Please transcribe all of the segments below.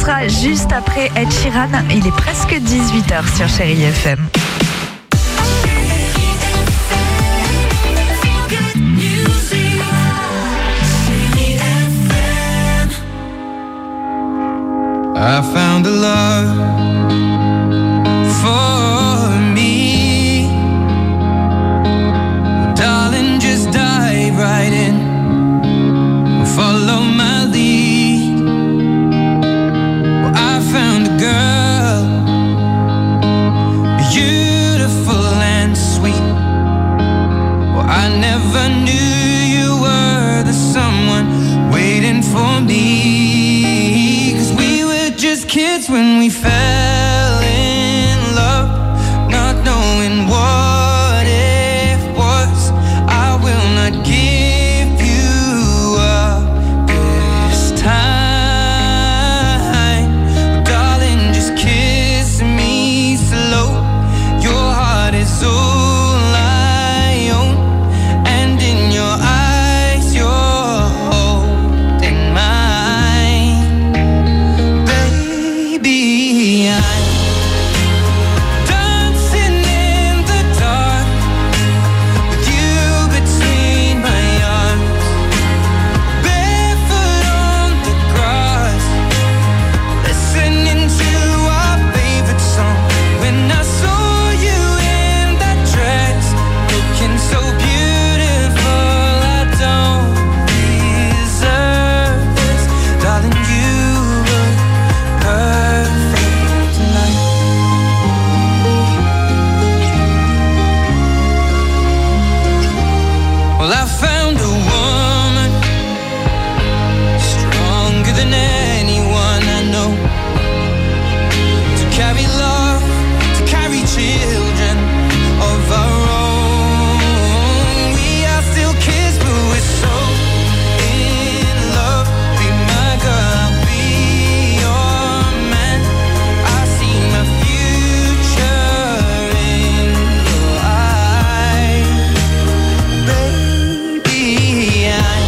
sera juste après Ed Sheeran. Il est presque 18h sur Chérie FM. I found a love for me. Darling, just dive right in. Follow my lead. Well, I found a girl, beautiful and sweet. Well, I never knew you were the someone waiting for me. Just kids when we fell in love, not knowing what it was. I will not give you up this time, darling, just kiss me slow. Your heart is all I own, and in your eyes you're holding mine. Baby, I'm dancing in the dark with you between my arms, barefoot on the grass, listening to our favorite song. When I saw you in that dress, looking so beautiful, I don't deserve this, darling, you look perfect tonight. Well, I found a woman stronger than anyone I know, to carry love, to carry children of our own. We are still kids, but we're so in love. Be my girl, I'll be your man. I see my future in your eyes. Baby, I'm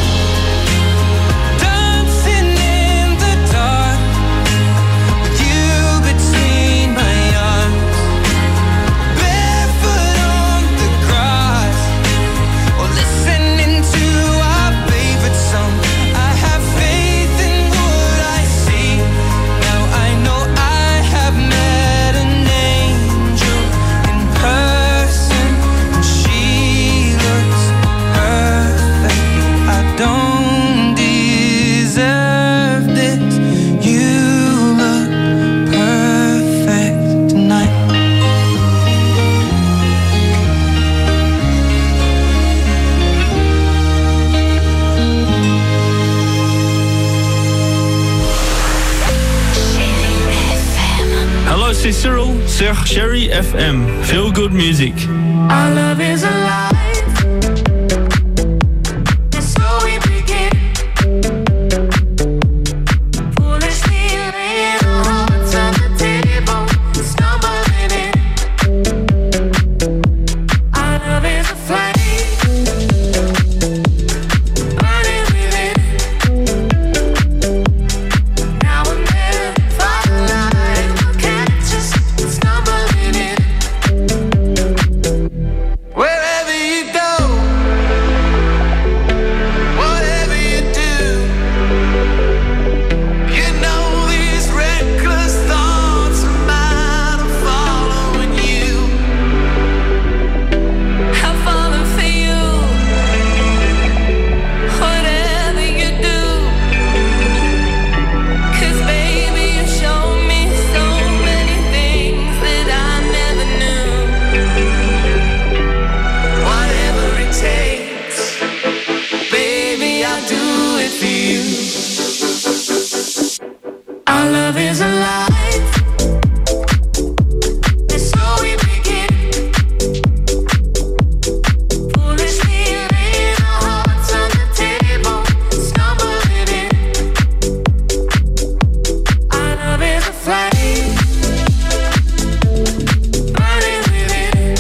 dancing in the dark with you between my arms, barefoot on the grass, or listening to our favorite song. I have faith in what I see. Now I know I have met an angel in person, and she looks perfect. I don't deserve this. You look perfect tonight. Hello, c'est Cyril sur Chérie FM. Feel good music. Our love is alive. And so we begin. Foolishly laying our hearts on the table, stumbling in. Our love is a flame, burning within. Now and then, firelight will catch us stumbling in. Wherever you go, whatever you do, you know these reckless thoughts are mine, I'm following you. I'm falling for you. Whatever you do, 'cause baby you show me so many things that I never knew. Whatever it takes, baby, I'll do it for you. Our love is alive, and so we begin. Foolishly laying our hearts on the table, stumbling in. Our love is a flame, burning within.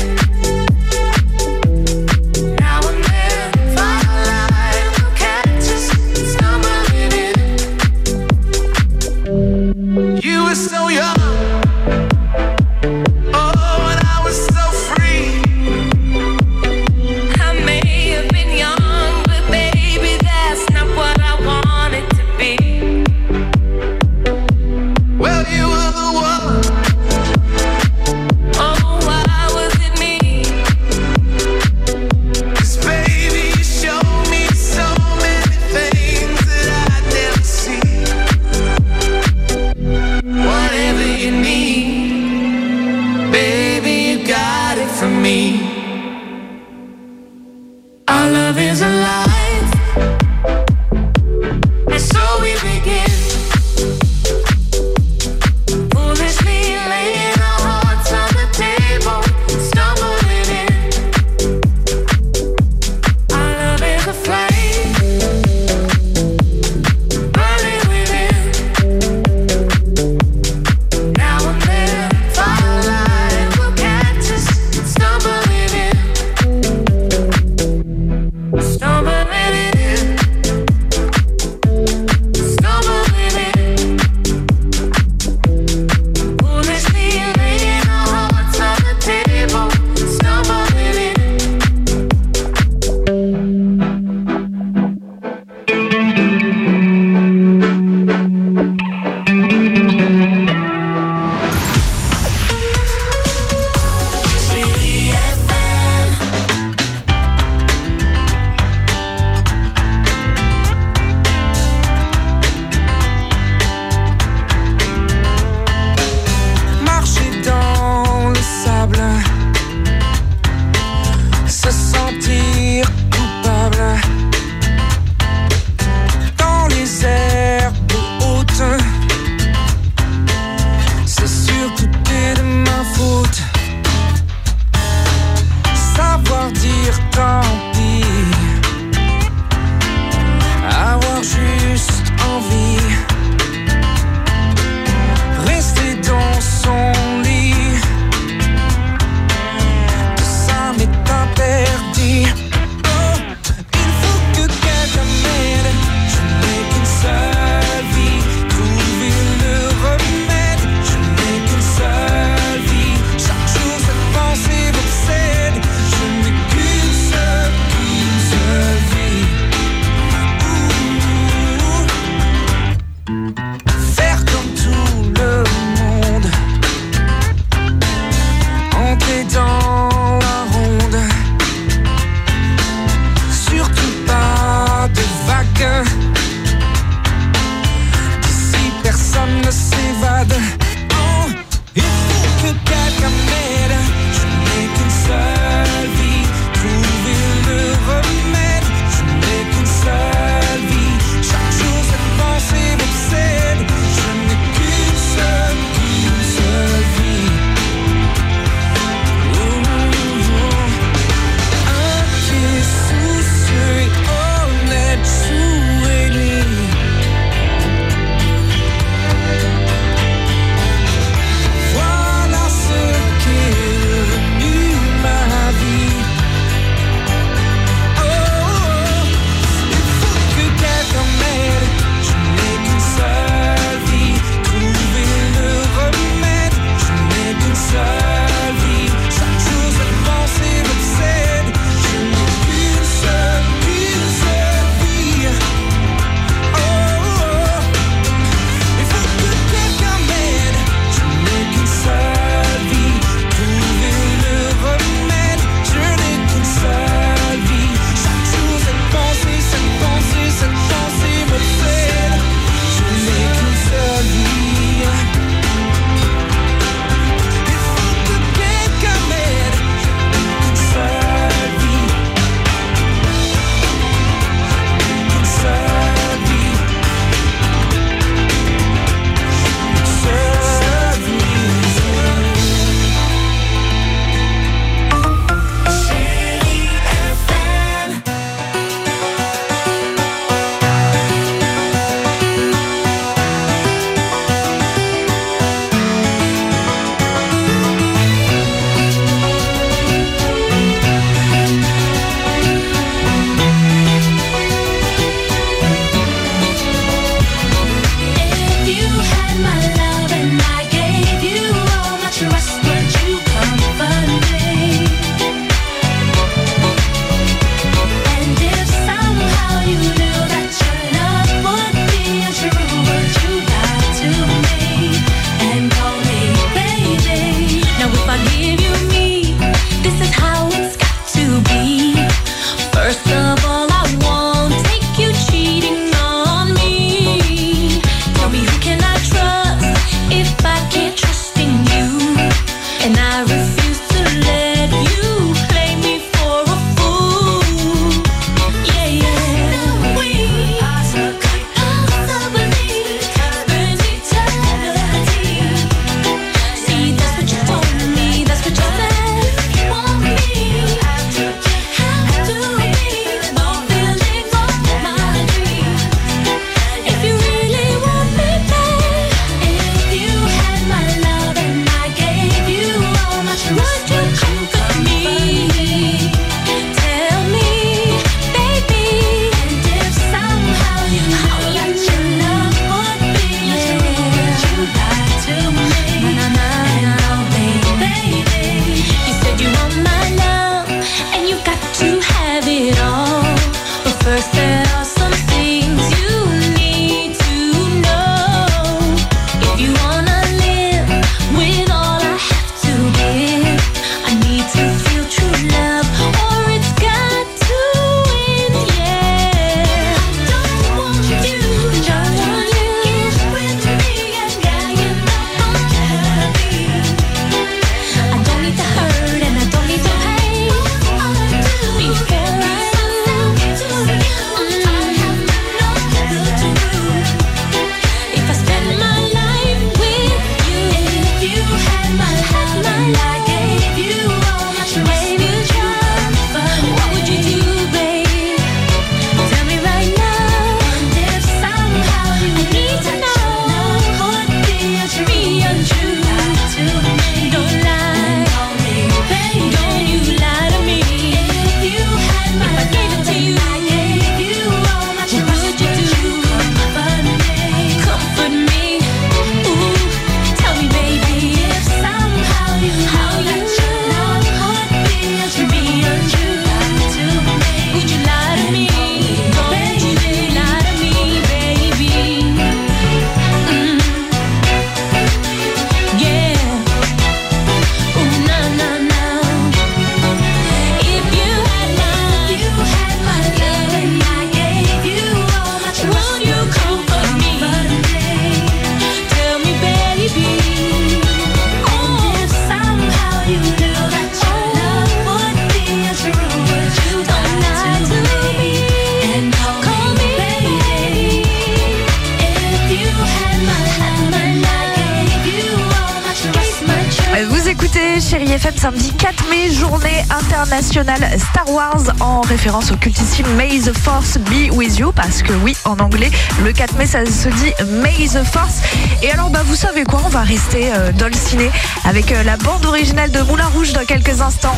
Now and then, firelight will catch us stumbling in. faire comme tout le monde, entrer dans la ronde, surtout pas de vagues, d'ici personne ne s'évade. Oh, il faut que quelqu'un m'aide, je n'ai qu'une seule vie, trouver le remède, je n'ai qu'une seule vie, chaque jour cette pensée m'obsède. Chérie FM samedi 4 mai, journée internationale Star Wars en référence au cultissime May the Force be with you, parce que oui, en anglais, le 4 mai ça se dit May the Force. Et alors vous savez quoi, on va rester dans le ciné avec la bande originale de Moulin Rouge dans quelques instants.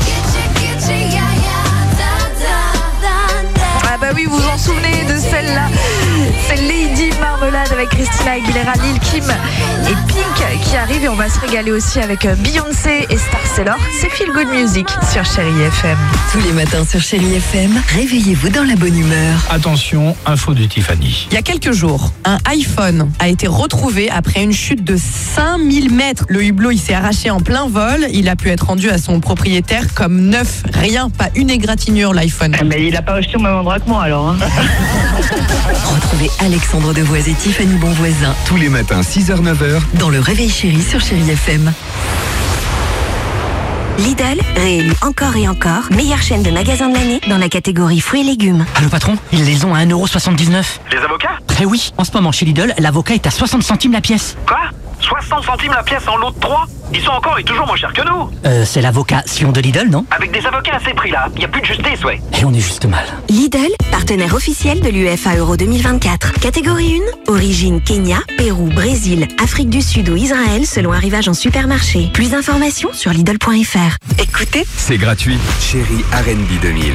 Ah bah oui, vous vous en souvenez de celle-là. C'est Lady Marmelade avec Christina Aguilera, Lil Kim et Pink qui arrive, et on va se régaler aussi avec Beyoncé et Star Sailor. C'est Feel Good Music sur Chérie FM. Tous les matins sur Chérie FM, réveillez-vous dans la bonne humeur. Attention, info de Tiffany. Il y a quelques jours, un iPhone a été retrouvé après une chute de 5000 mètres. Le hublot, il s'est arraché en plein vol. Il a pu être rendu à son propriétaire comme neuf. Rien, pas une égratignure, l'iPhone. Mais il n'a pas acheté au même endroit que moi alors. Hein. Retrouvez Alexandre Devoise et Tiffany Bonvoisin tous les matins 6h-9h dans le Réveil Chéri sur Chérie FM. Lidl, réélu encore et encore, meilleure chaîne de magasins de l'année dans la catégorie fruits et légumes. Allô patron, ils les ont à 1,79€. Les avocats ? Eh oui, en ce moment chez Lidl, l'avocat est à 60 centimes la pièce. Quoi ? 60 centimes la pièce en lot de 3 ? Ils sont encore et toujours moins chers que nous. C'est l'avocat Sion de Lidl, non ? Avec des avocats à ces prix-là, il n'y a plus de justice, ouais. Et on est juste mal. Lidl, partenaire officiel de l'UEFA Euro 2024. Catégorie 1, origine Kenya, Pérou, Brésil, Afrique du Sud ou Israël selon arrivage en supermarché. Plus d'informations sur Lidl.fr. Écoutez, c'est gratuit. Chérie R&B 2000.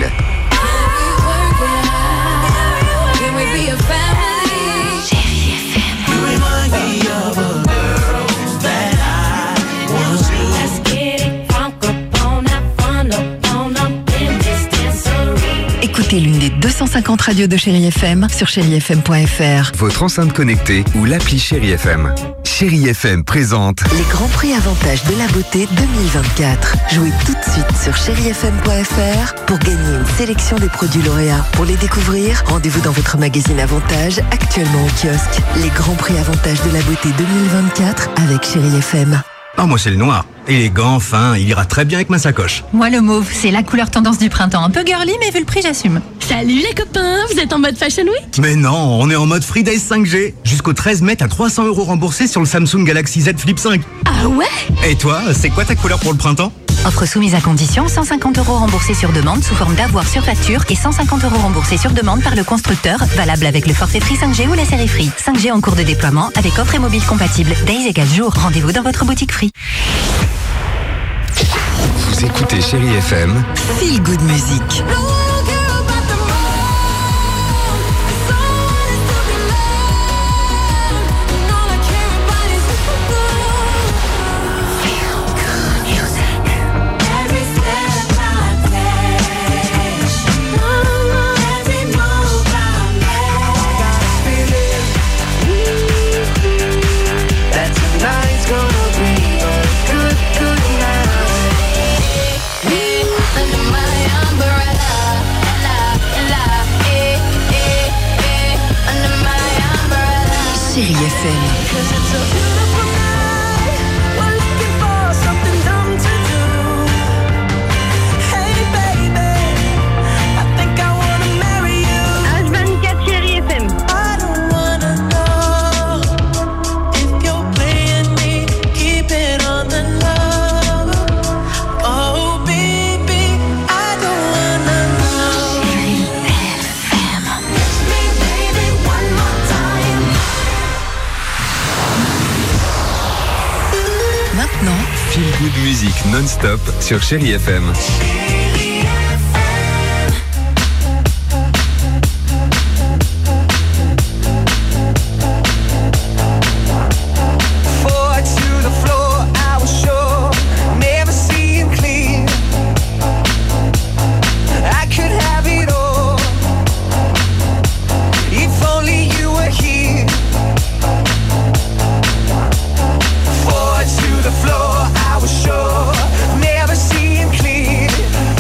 Écoutez l'une des 250 radios de Chérie FM sur chérifm.fr. Votre enceinte connectée ou l'appli Chérie FM. Chérie FM présente les Grands Prix Avantages de la Beauté 2024. Jouez tout de suite sur chérifm.fr pour gagner une sélection des produits lauréats. Pour les découvrir, rendez-vous dans votre magazine Avantages, actuellement au kiosque. Les Grands Prix Avantages de la Beauté 2024 avec Chérie FM. Ah, moi c'est le noir. Élégant, fin, il ira très bien avec ma sacoche. Moi le mauve, c'est la couleur tendance du printemps. Un peu girly, mais vu le prix, j'assume. Salut les copains, vous êtes en mode Fashion Week ? Mais non, on est en mode Free Days 5G. Jusqu'au 13 mai, t'as 300 € remboursés sur le Samsung Galaxy Z Flip 5. Ah ouais ? Et toi, c'est quoi ta couleur pour le printemps ? Offre soumise à condition, 150 € remboursés sur demande sous forme d'avoir sur facture et 150 € remboursés sur demande par le constructeur, valable avec le forfait Free 5G ou la série Free. 5G en cours de déploiement avec offre et mobile compatible. Days égale jour. Rendez-vous dans votre boutique Free. Vous écoutez Chérie FM. Feel Good Music. Chérie FM. Feel Good Music non-stop sur Chérie FM. Floor, I was sure, never seeing clear.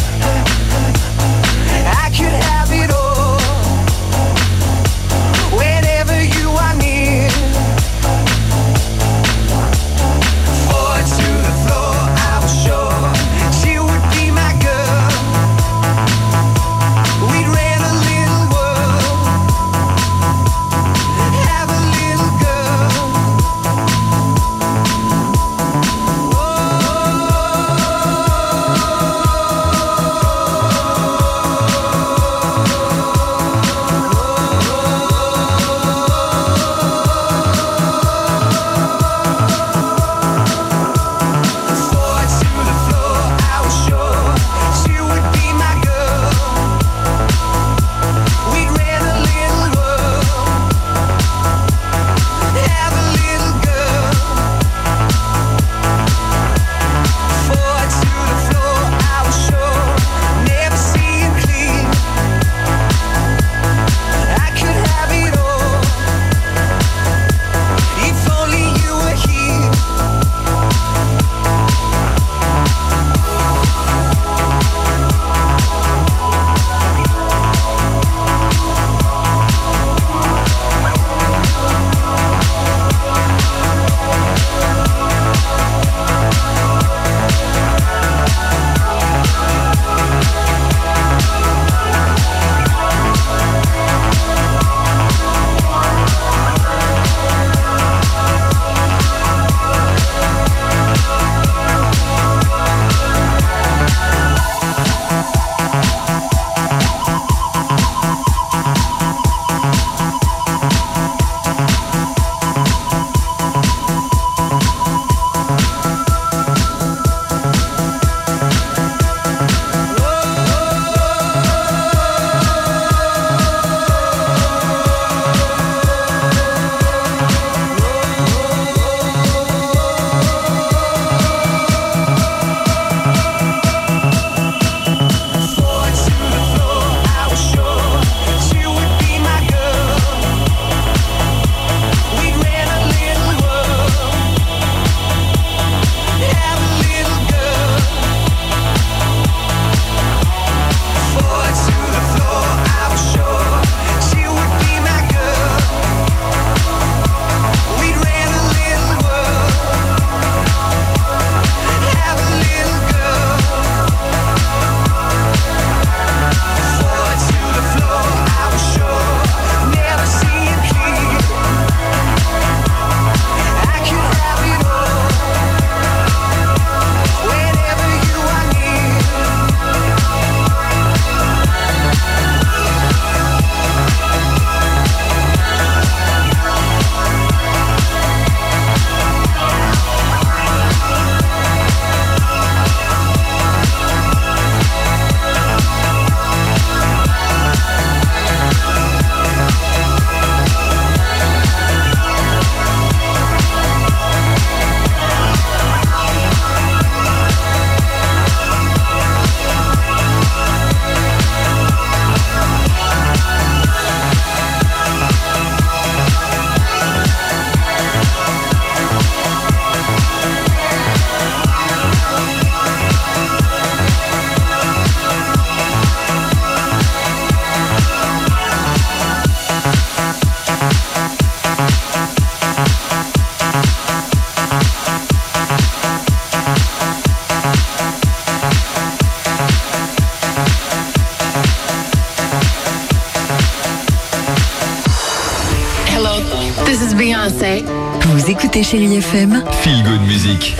écoutez Chérie FM. Feel Good Music.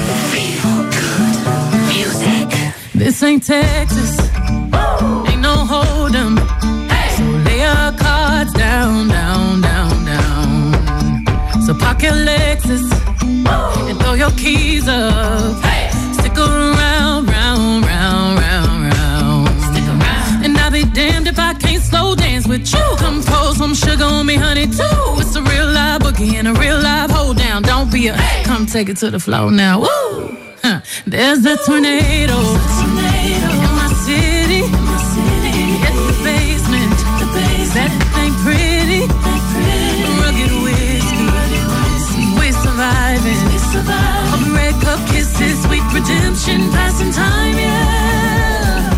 This ain't Texas, ain't no hold 'em. So lay your cards down, down, down, down. So park your Lexus and throw your keys up. Stick around, round, round, round, round. Stick around. And I'll be damned if I can't slow dance with you. Come pour some sugar on me, honey, too. It's a real live boogie and a real live hold down. Don't be a, come take it to the floor now. Woo! Huh. There's a tornado in my city. At the basement. That ain't pretty. Rugged whiskey. We're surviving. Red cup kisses, sweet redemption, passing time, yeah.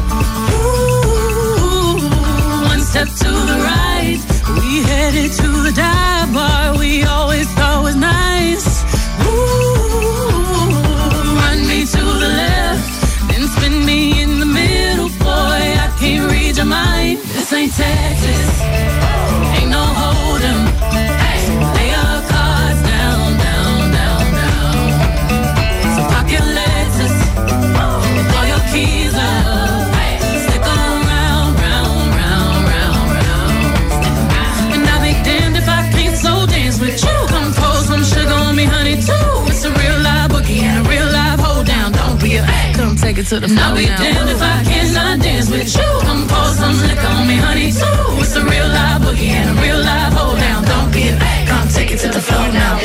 Ooh, one step to the right, we headed to the dive bar we always thought was nice. Ooh, run me to the left, then spin me in the middle, boy, I can't read your mind. This ain't Texas, ain't no hold 'em. Lay your cards down, down, down, down. So park your Lexus and throw your keys up. Stick around, round, round, round, round. And I'll be damned if I can't slow dance with you. Come pour some sugar on me, honey, too. It's a real live boogie and a real live hold down. Don't be a, come take it to the floor. I'll be damned if I cannot dance with you. Come pour some liquor on me, honey, too. It's a real live boogie and a real live hold down. Don't be a, come take it to the floor now.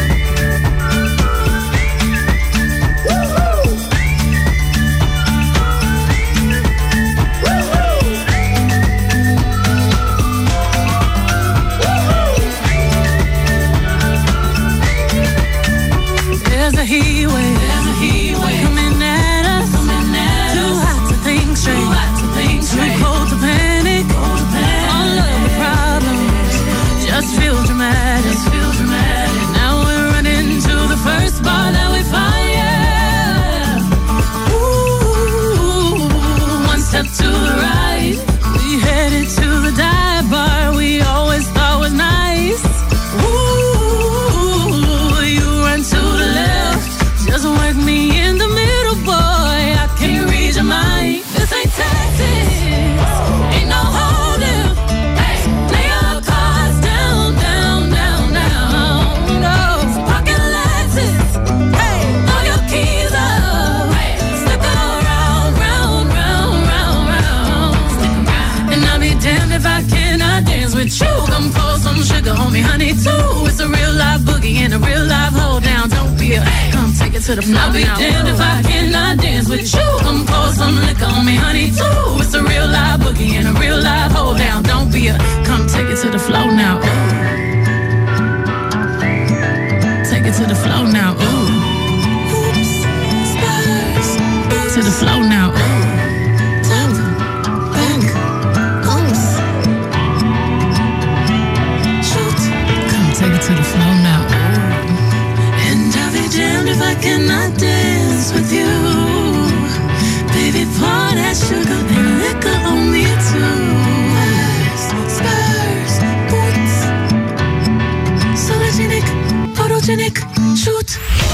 There's a heat wave coming at us. Too hot to think straight, too cold to panic. All of the problems just feel dramatic. Now we're running to the first bar that we find. Yeah. Ooh, one step to the right, we headed to the dive bar we always thought was nice. Ooh, you run to the left, just work me in the middle, boy, I can't read your mind. This ain't Texas, ain't no holding. Lay your cards down, down, down, down. No, pocket Lexus, throw your keys up. Stick around, round, round, round, round. And I'll be damned if I cannot dance with you. Come pour some sugar on me, honey, too. It's a real live boogie and a real live hold down. Don't be a, come take it to the floor. I'll be damned if I cannot dance with you. Come pour some liquor on me, honey, too. It's a real live boogie and a real live hold down. Don't be a, come take it to the floor now. Take it to the floor now. Ooh. Oops, spurs. To the floor now. Top, back, oops. Shoot, come take it to the floor now. And I'll be damned if I cannot dance with you. Baby, pour that sugar and liquor on me too. Spurs, boots, sologenic, photogenic, shoot.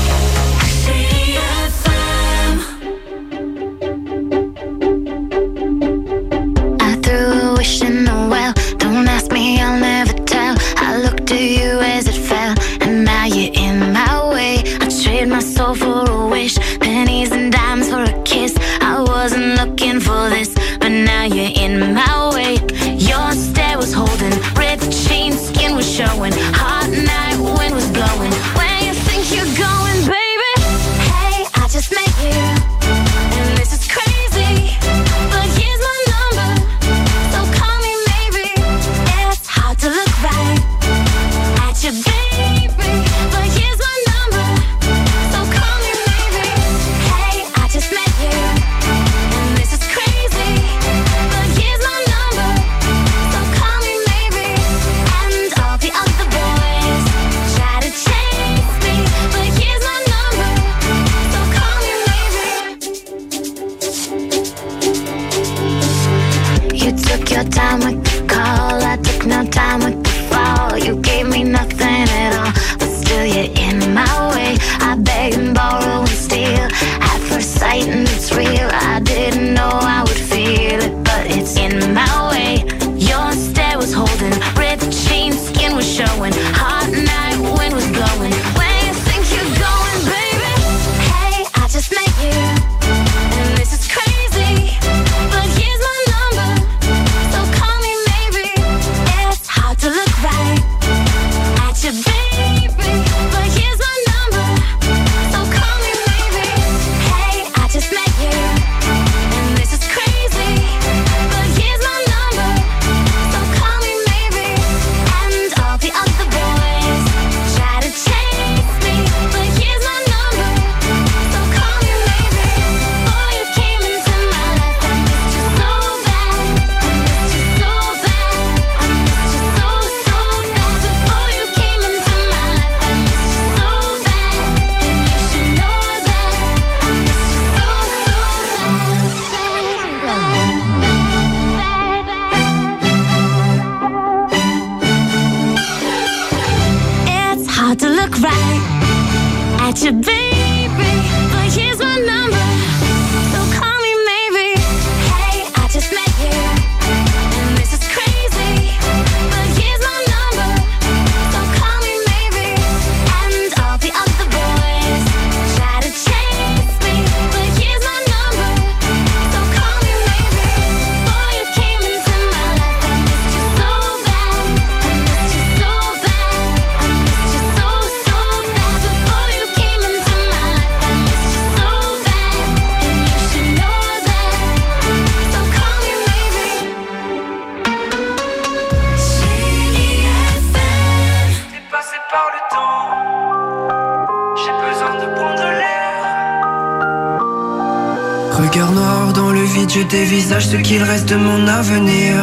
I threw a wish in the well. Don't ask me, I'll never tell. I looked at you as it fell, and now you're in my way. I trade my soul for a wish, pennies and dimes for a kiss. I wasn't looking for this, but now you're in my way. Your stare was holding, red chain, skin was showing. Hot night, wind was blowing. Where you think you're going, baby? Hey, I just met you, and this is crazy, but here's my number, so call me maybe. It's hard to look right at you, baby, but here's my number, so call me maybe. got you, baby, but here's my number, so call me maybe. Hey, I just met you, and this is crazy, but here's my number, so call me maybe. And all the other boys try to chase me, but here's my number, so call me maybe. Before you came into my life, I missed you so bad, I missed you so bad, I missed you so bad. Before you came into my life, I missed you so bad, and you should know that, so call me maybe. T'es passé par le temps, j'ai besoin de prendre l'air. Regard noir dans le vide, je dévisage ce qu'il reste de mon avenir.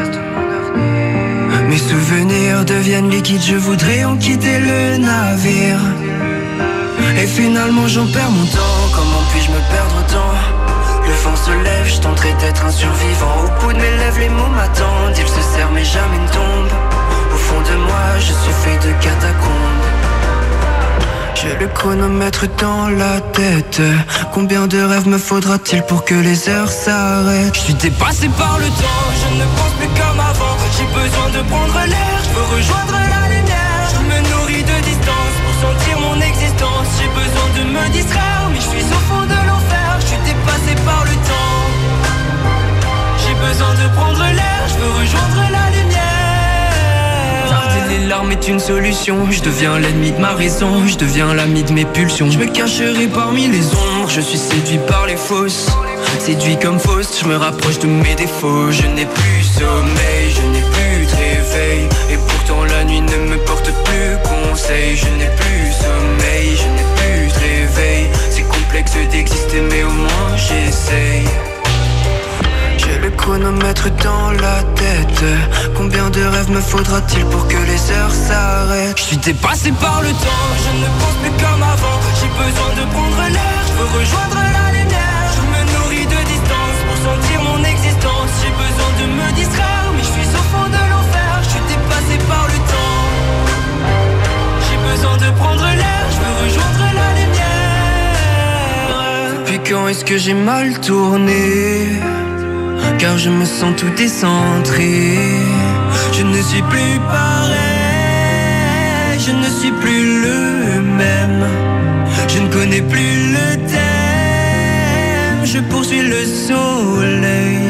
Mes souvenirs deviennent liquides, je voudrais en quitter le navire. Et finalement j'en perds mon temps, comment puis-je me perdre autant? Le vent se lève, je tenterai d'être un survivant. Au bout de mes lèvres les mots m'attendent, ils se serrent mais jamais ne tombent. Au fond de moi je suis fait de catacombes. J'ai le chronomètre dans la tête. Combien de rêves me faudra-t-il pour que les heures s'arrêtent? Je suis dépassé par le temps, je ne pense plus comme avant. J'ai besoin de prendre l'air, je veux rejoindre la lumière. Je me nourris de distance pour sentir mon existence. J'ai besoin de me distraire, mais je suis au fond de l'enfer. Je suis dépassé par le temps. J'ai besoin de prendre l'air, je veux rejoindre la lumière. Tarder les larmes est une solution. Je deviens l'ennemi de ma raison, je deviens l'ami de mes pulsions. Je me cacherai parmi les ombres, je suis séduit par les fausses. Séduit comme Faust, je me rapproche de mes défauts. Je n'ai plus sommeil, je n'ai plus de réveil. Et pourtant la nuit ne me porte plus conseil. Je n'ai plus sommeil, je n'ai plus de réveil. C'est complexe d'exister mais au moins j'essaye. J'ai le chronomètre dans la tête. Combien de rêves me faudra-t-il pour que les heures s'arrêtent? Je suis dépassé par le temps, je ne pense plus comme avant. J'ai besoin de prendre l'air, je veux rejoindre la lumière. Je me nourris de distance pour sentir mon existence. J'ai besoin de me distraire, mais je suis au fond de l'enfer. Je suis dépassé par le temps. J'ai besoin de prendre l'air, je veux rejoindre la lumière. Depuis quand est-ce que j'ai mal tourné? Car je me sens tout décentré. Je ne suis plus pareil, je ne suis plus le même. Je ne connais plus le thème, je poursuis le soleil.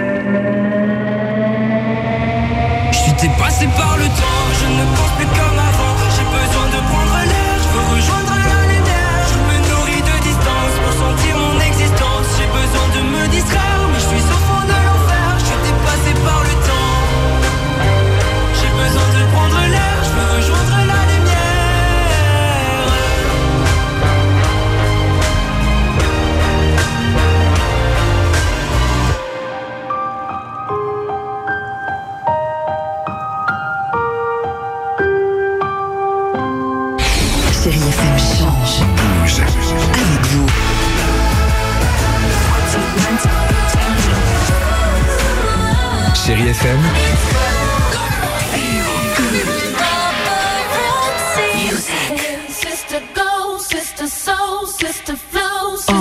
Je suis dépassé par le temps, je ne pense plus comme avant. J'ai besoin de prendre l'air, je veux rejoindre la lumière. Je me nourris de distance pour sentir mon existence. J'ai besoin de me distraire, mais je suis au fond de l'enfer. Je suis dépassé par le temps. J'ai besoin de prendre l'air, je veux rejoindre la Chérie FM change. Bouge avec vous. Chérie FM, Sister go, sister soul, sister flow, sister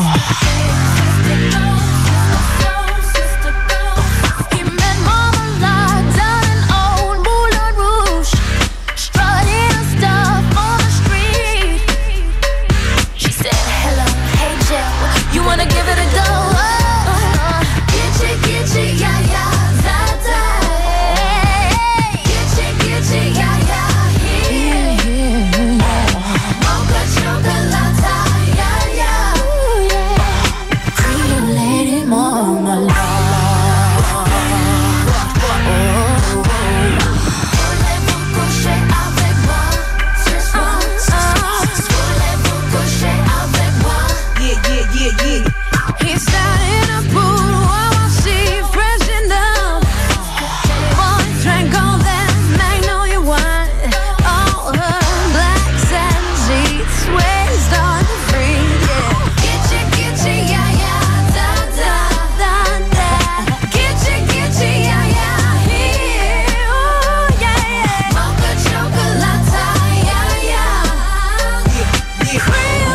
Real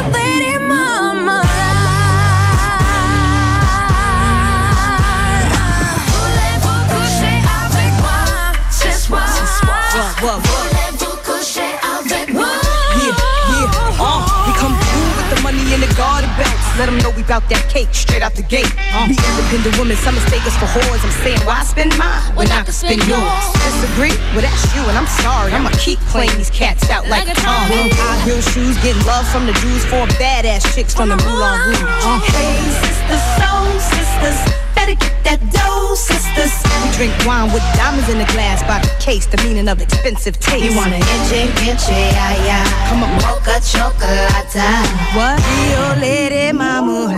let them know we bout that cake straight out the gate. Be independent women, some mistake us for whores. I'm saying, why spend mine when I can spend yours? Disagree? Well, that's you, and I'm sorry. I'ma keep playing these cats out like a Tom. High heel shoes, getting love from the Jews, 4 badass chicks from the Moulin Rouge. Hey, sisters, soul sisters, better get that dough, sisters. We drink wine with diamonds in the glass by the case, the meaning of expensive taste. You want an inche, yeah, yeah. Come on, mocha chocolate. What? Rio Lady Mama.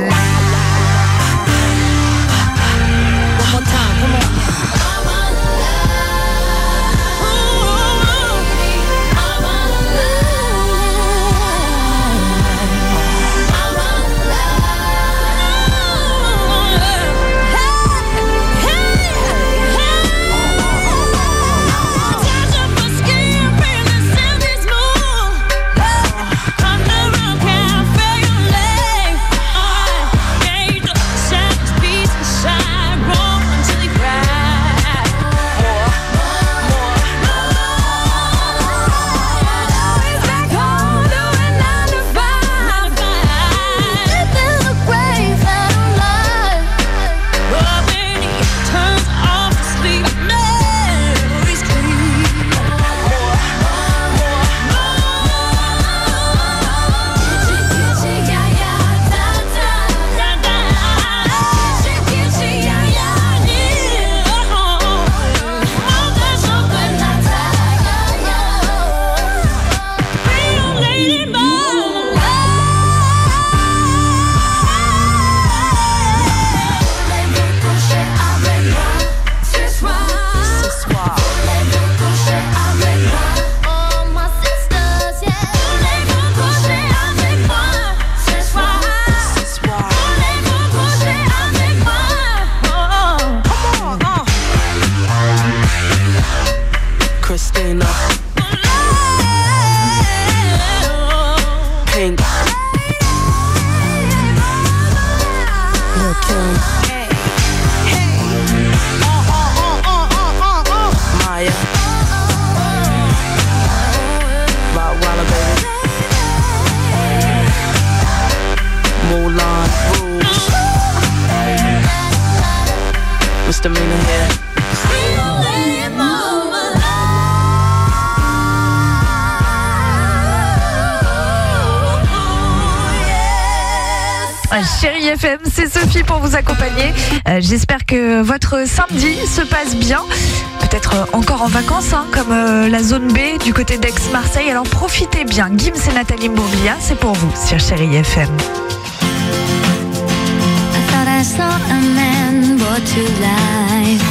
One more time, come on. Chérie FM, c'est Sophie pour vous accompagner. J'espère que votre samedi se passe bien. Peut-être encore en vacances, comme la zone B du côté d'Aix-Marseille. Alors profitez bien. Gims et Nathalie Mbourlia, c'est pour vous sur Chérie FM. I thought I saw a man brought to life.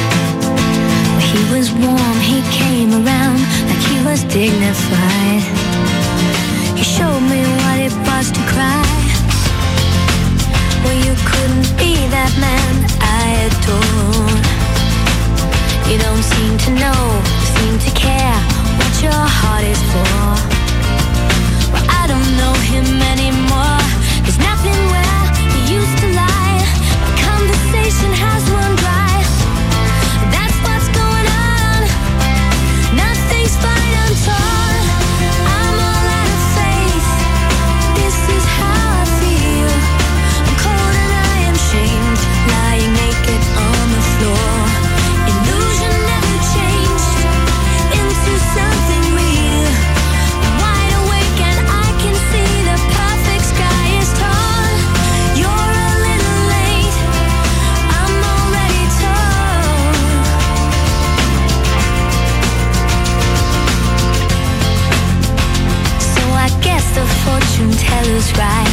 He was warm, he came around like he was dignified. He showed me what it was to cry. Well, you couldn't be that man I adore. You don't seem to know, seem to care what your heart is for. Well, I don't know him anymore. There's nothing where he used to lie. The conversation has run dry. That's what's going on. Nothing's fine, I'm torn. I'm all out of faith. This is how I feel. I'm cold and I am shamed, lying naked on the floor. Illusion never changed into something real. I'm wide awake and I can see the perfect sky is torn. You're a little late, I'm already torn. So I guess the fortune teller's right.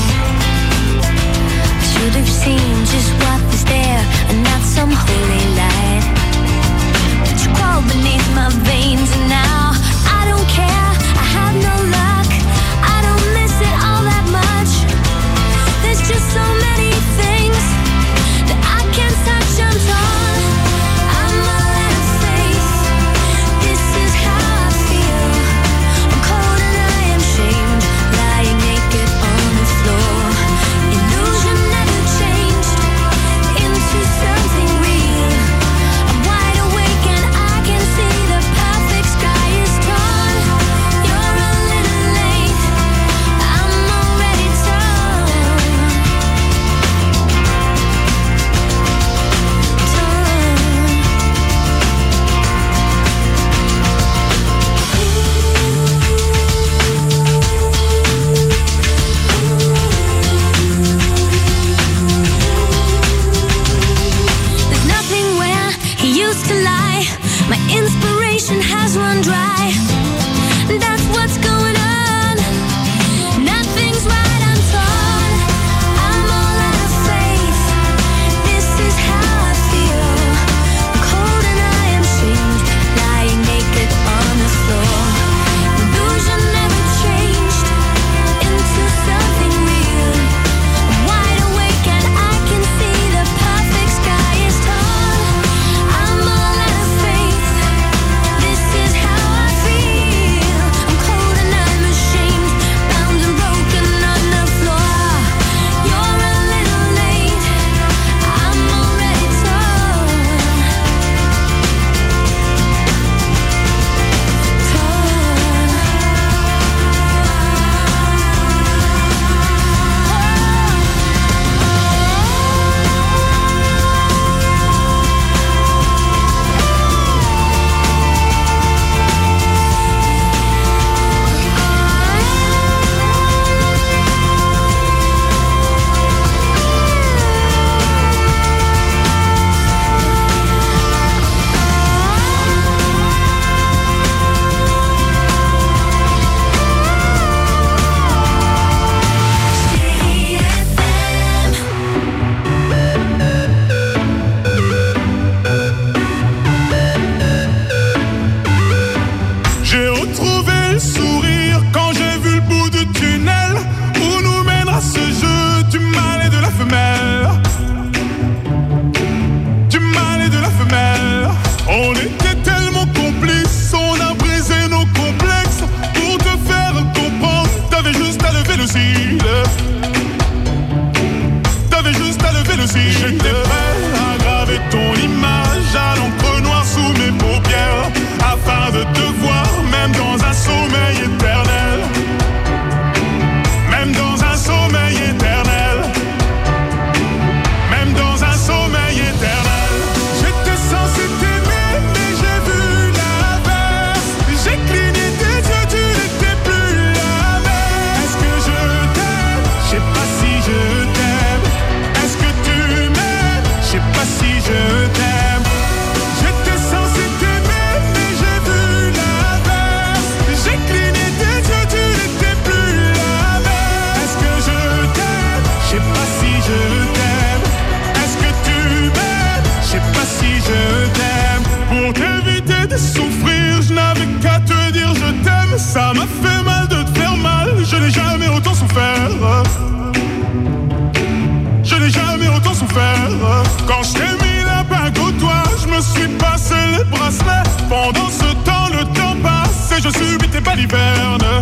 I should have seen just what was there and not some holy light. But you crawl beneath my veins and now I don't care, I have no luck. I don't miss it all that much. There's just so many things that I can't touch, I'm torn. I'm all out of faith. This is how I feel. I'm cold and I am shamed, lying naked on the floor. Illusion never changed le cil. T'avais juste à lever le cil. J'étais prêt à graver ton image à l'encre noire sous mes paupières, afin de te voir même dans un sommeil éternel. Même dans un sommeil éternel. Même dans un sommeil éternel. J'étais censé t'aimer, mais j'ai vu l'inverse. J'ai cligné tes yeux, tu n'étais plus la même. Est-ce que je t'aime? Je sais pas si je t'aime. Est-ce que tu m'aimes? Je sais pas si je t'aime. J'étais censé t'aimer, mais j'ai vu l'inverse. J'ai cligné tes yeux, tu n'étais plus la même. Est-ce que je t'aime? Je sais pas si je t'aime. Est-ce que tu m'aimes? Je sais pas si je t'aime. Pour t'éviter de souffrir, je n'avais qu'à te dire je t'aime. Ça m'a fait mal de te faire mal. Je n'ai jamais autant souffert. Je n'ai jamais autant souffert. Quand je t'ai mis la bague au doigt, je me suis passé les bracelets. Pendant ce temps, le temps passe et je subis tes balivernes.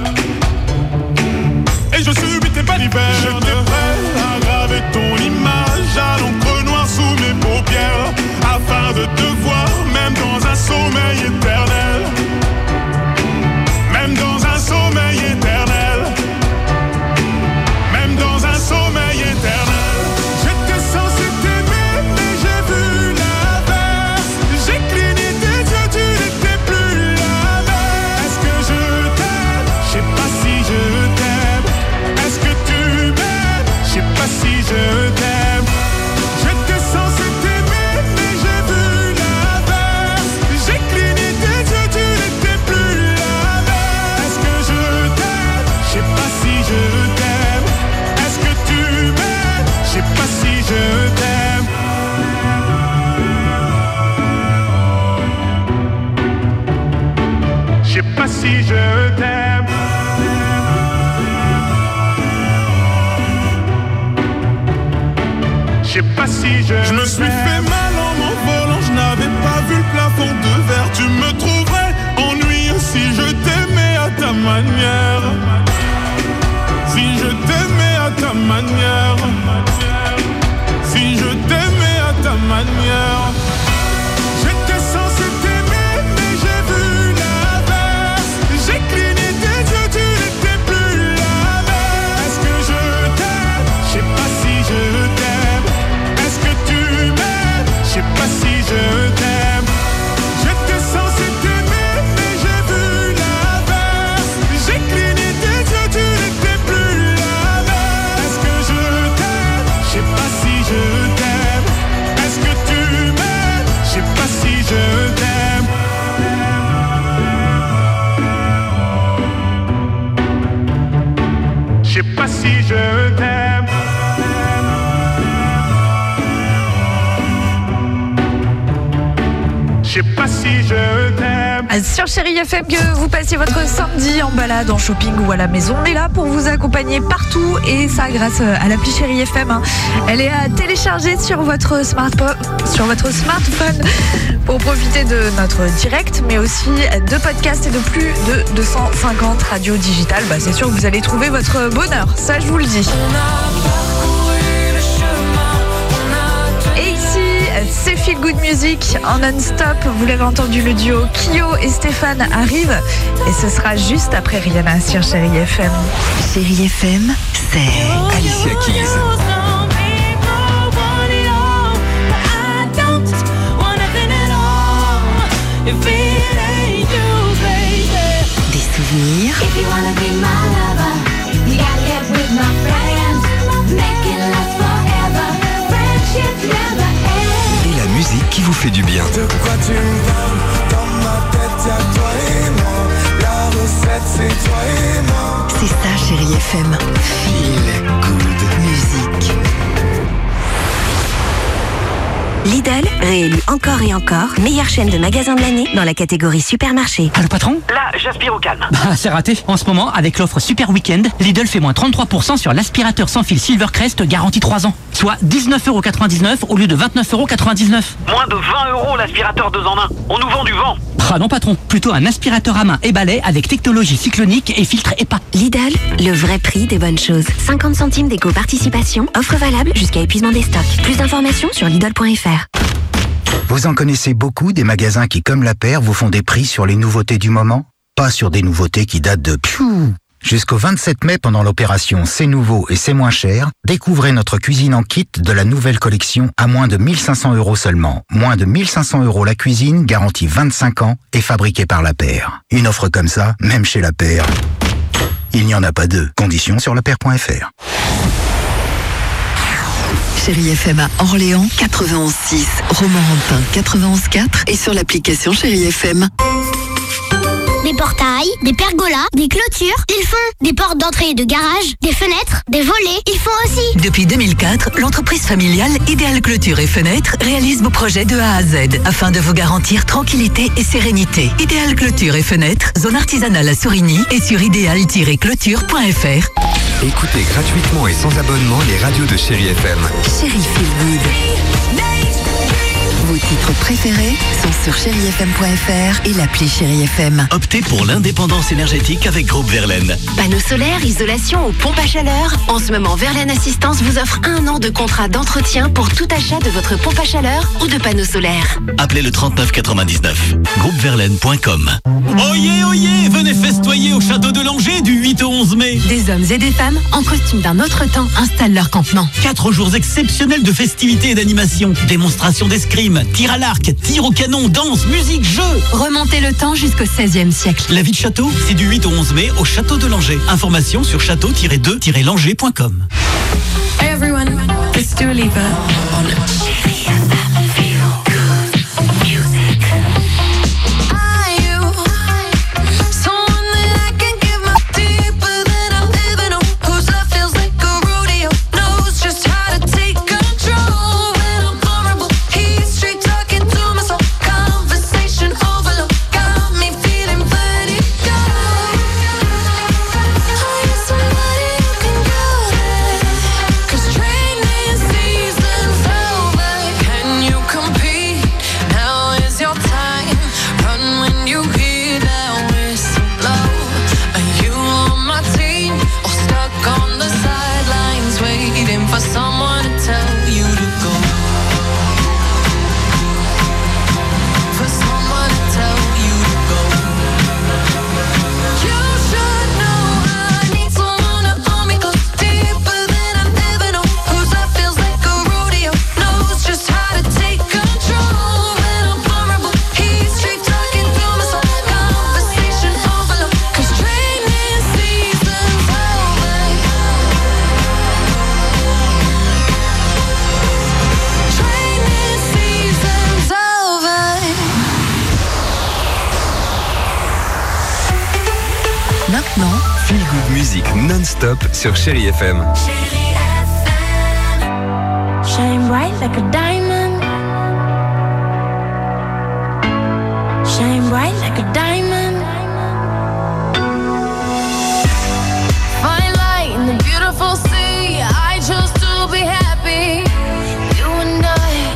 Et je subis tes balivernes. J'étais prêt à graver ton image à l'encre noire sous mes paupières, afin de te voir même dans un sommeil éternel. Même dans un sommeil éternel. Même dans un sommeil éternel. J'étais censé t'aimer, mais j'ai vu l'inverse. J'ai cligné tes yeux, tu n'étais plus la même. Est-ce que je t'aime? Je sais pas si je t'aime. Est-ce que tu m'aimes? Je sais pas si je t'aime. J'étais censé t'aimer, mais j'ai vu l'inverse. J'ai cligné tes yeux, tu n'étais plus la même. Est-ce que je t'aime? Je sais pas si je t'aime. Est-ce que tu m'aimes? Je sais pas si je t'aime. Je sais pas si je t'aime. Je sais pas si je me suis fait mal en m'envolant. Je n'avais pas vu le plafond de verre. Tu me trouverais ennuyeux si je t'aimais à ta manière. Si je t'aimais à ta manière. Si je t'aimais à ta manière. J'étais censé t'aimer, mais j'ai vu l'inverse. J'ai cligné tes yeux, tu n'étais plus la même. Est-ce que je t'aime? Je sais pas si je t'aime. Est-ce que tu m'aimes? Je sais pas si je t'aime. J'étais censé t'aimer, mais j'ai vu l'inverse. J'ai cligné tes yeux, tu n'étais plus la même. Est-ce que je t'aime? Je sais pas si je t'aime. Est-ce que tu m'aimes? Je sais pas si je t'aime. Je sais pas si je t'aime. Je sais pas si je t'aime. Sur Chérie FM, que vous passiez votre samedi en balade, en shopping ou à la maison, on est là pour vous accompagner partout, et ça grâce à l'appli Chérie FM. Elle est à télécharger sur votre smartphone pour profiter de notre direct, mais aussi de podcasts et de plus de 250 radios digitales. C'est sûr que vous allez trouver votre bonheur, ça je vous le dis. Et ici, c'est Feel Good Music en non-stop. Vous l'avez entendu, le duo Kyo et Stéphane arrive, et ce sera juste après Rihanna sur Chérie FM. Chérie FM, c'est Alicia Keys. Des souvenirs. Et la musique qui vous fait du bien. De quoi tu me parles? Dans ma tête, y'a toi et moi. La recette, c'est toi et moi. C'est ça, Chérie FM. Feel Good Music. Lidl, réélu encore et encore, meilleure chaîne de magasins de l'année dans la catégorie supermarché. Ah, le patron? Là, j'aspire au calme. Bah, c'est raté. En ce moment, avec l'offre Super Weekend, Lidl fait moins 33% sur l'aspirateur sans fil Silvercrest garantie 3 ans. Soit 19,99€ au lieu de 29,99€. Moins de 20 € l'aspirateur 2 en 1. On nous vend du vent. Ah non patron, plutôt un aspirateur à main et balai avec technologie cyclonique et filtre EPA. Lidl, le vrai prix des bonnes choses. 50 centimes d'éco-participation, offre valable jusqu'à épuisement des stocks. Plus d'informations sur Lidl.fr. Vous en connaissez beaucoup des magasins qui, comme La Paire, vous font des prix sur les nouveautés du moment? Pas sur des nouveautés qui datent de Jusqu'au 27 mai, pendant l'opération C'est nouveau et c'est moins cher, découvrez notre cuisine en kit de la nouvelle collection à moins de 1500 € seulement. Moins de 1500 € la cuisine, garantie 25 ans et fabriquée par La Paire. Une offre comme ça, même chez La Paire, il n'y en a pas deux. Conditions sur lapaire.fr. Chérie FM à Orléans, 91.6, Romorantin, 91.4 et sur l'application Chérie FM. Des portails, des pergolas, des clôtures. Ils font des portes d'entrée et de garage, des fenêtres, des volets. Ils font aussi. Depuis 2004, l'entreprise familiale Idéal Clôture et Fenêtres réalise vos projets de A à Z afin de vous garantir tranquillité et sérénité. Idéal Clôture et Fenêtres, zone artisanale à Sourigny et sur idéal-clôture.fr. Écoutez gratuitement et sans abonnement les radios de Chérie FM. Chérie Feel Good. Vos titres préférés sont sur chérifm.fr et l'appli Chérie FM. Optez pour l'indépendance énergétique avec Groupe Verlaine. Panneaux solaires, isolation ou pompe à chaleur. En ce moment, Verlaine Assistance vous offre 1 an de contrat d'entretien pour tout achat de votre pompe à chaleur ou de panneaux solaires. Appelez le 3999. Groupeverlaine.com. Oyez, oyez, venez festoyer au château de Langeais du 8 au 11 mai. Des hommes et des femmes en costume d'un autre temps installent leur campement. 4 jours exceptionnels de festivités et d'animation. Démonstration d'escrime, tir à l'arc, tir au canon, danse, musique, jeux. Remontez le temps jusqu'au 16e siècle. La vie de château, c'est du 8 au 11 mai au château de Langeais. Information sur château-2-langeais.com. Everyone, it's Dua Lipa on Maintenant, Feel Good Music non-stop sur Chérie FM. Shine bright like a diamond. Shine bright like a diamond. Find light in the beautiful sea. I chose to be happy. You and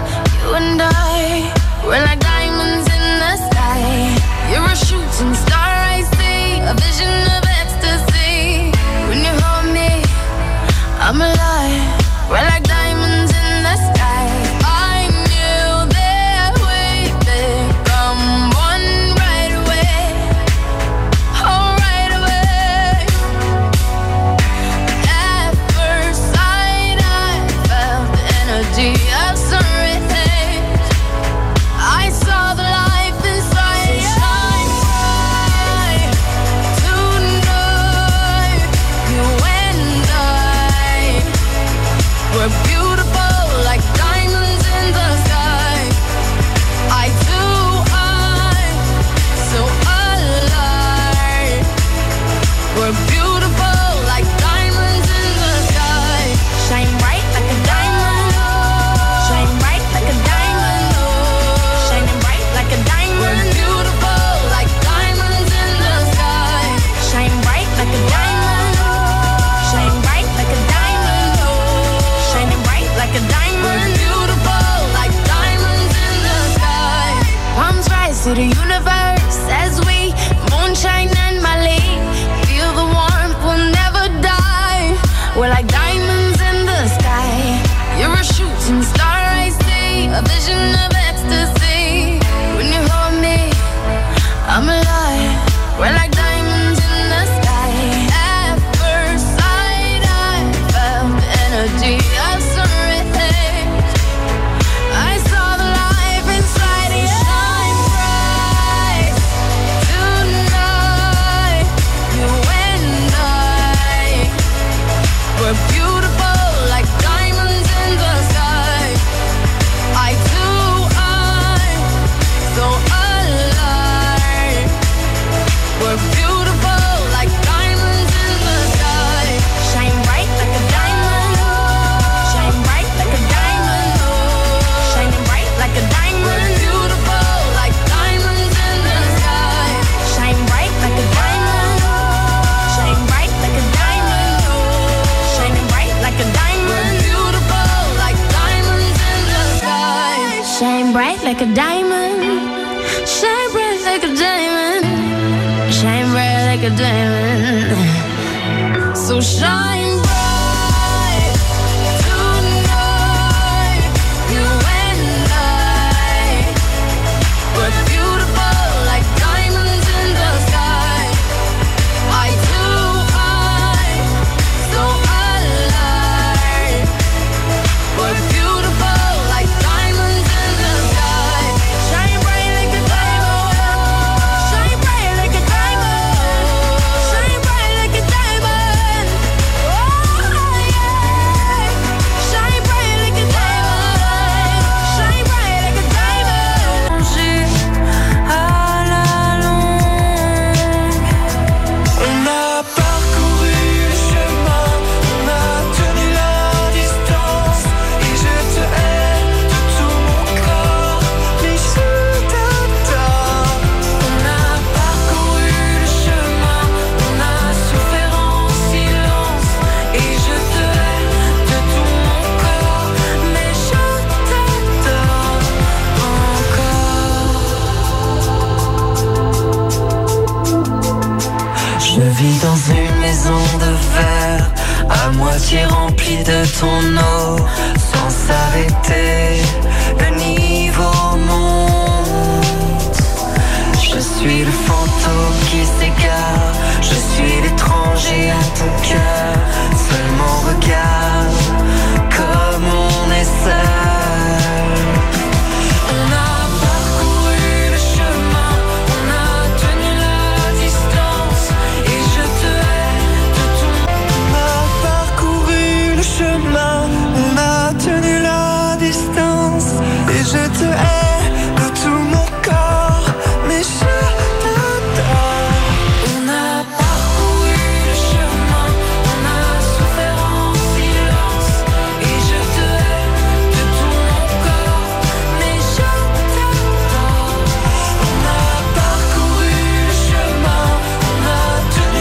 I, we're like diamonds in the sky. You're a shooting star, I see, a vision of ecstasy. When you hold me, I'm alive. We're like diamonds in the sky. We're like diamonds in the sky. You're a shooting star, I see. A vision of ecstasy. When you hold me, I'm alive. We're like diamonds in the sky. At first sight, I felt the energy of surrender. I saw the life inside you shine bright tonight. You and I were beautiful like diamonds in the sky. I too, I'm so alive. We're beautiful like diamonds in the sky. Shine bright like a diamond. Shine bright like a diamond. Shining bright like a diamond. We're beautiful like diamonds in the sky. Shine bright like a diamond. Shine bright like a diamond. Shining bright like a diamond. We're beautiful like diamonds in the sky. Shine bright like a diamond. Shine bright like a diamond. Shine bright like a diamond. So shine bright tonight. You and I were beautiful like diamonds in the sky. I too, I'm so alive. We're beautiful like diamonds in the sky. Shine bright like a diamond. Shine bright like a diamond. Shine bright like a diamond. Oh yeah. Shine bright like a diamond. Shine bright like a diamond. À la longue, On a parcouru le chemin, on a tenu la distance. Et je te hais de tout mon corps, mais je t'adore. On a parcouru le chemin, on a souffert en silence. Et je te hais de tout mon corps, mais je t'adore encore. Je vis dans une maison de verre, à moitié remplie de ton eau, sans s'arrêter, le niveau monte. Je suis le fantôme qui s'égare, je suis l'étranger à ton cœur. Seulement regarde comme on est seul. On a parcouru le chemin, on a tenu la distance. Et je te hais de tout. On a parcouru le chemin, on a tenu la distance. Et je te hais de tout mon corps, mais je t'adore. On a parcouru le chemin, on a souffert en silence. Et je te hais de tout mon corps, mais je t'adore. On a parcouru le chemin, on a tenu.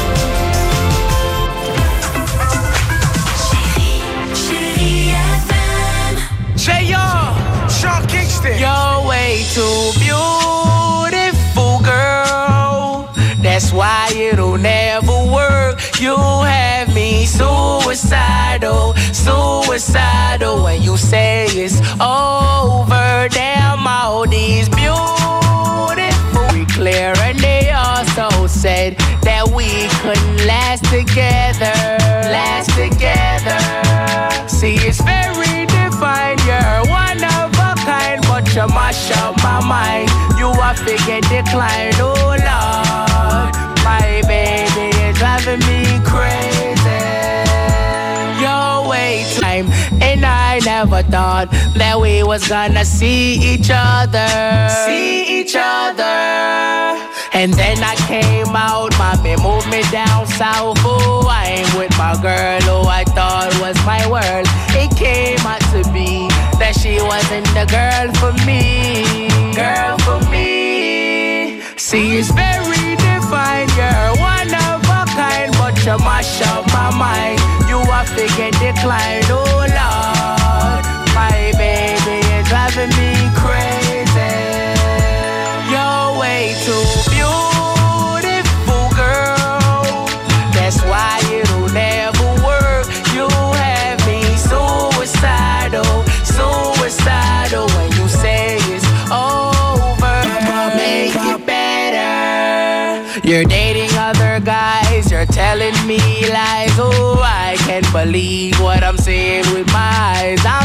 Chérie FM. J.R. Sean Kingston. You're way too beautiful, girl. That's why it'll never work. You have me suicidal, suicidal. When you say it's over, damn all these beautiful. We clear and they also said that we couldn't last together, last together. See, it's very divine. You're one of a kind, but you mash up my mind. You are figure decline, oh Lord. My baby is driving me crazy. You're way too time, and I never thought that we was gonna see each other, see each other. And then I came out, mommy moved me down south. Oh, I ain't with my girl who I thought was my world. It came out to be that she wasn't the girl for me, girl for me. See, it's very divine. You're one of a kind, but you mash up my mind. You are figure decline, oh Lord. My baby is driving me crazy. You're way too beautiful, girl. That's why it'll never work. believe what I'm saying with my eyes.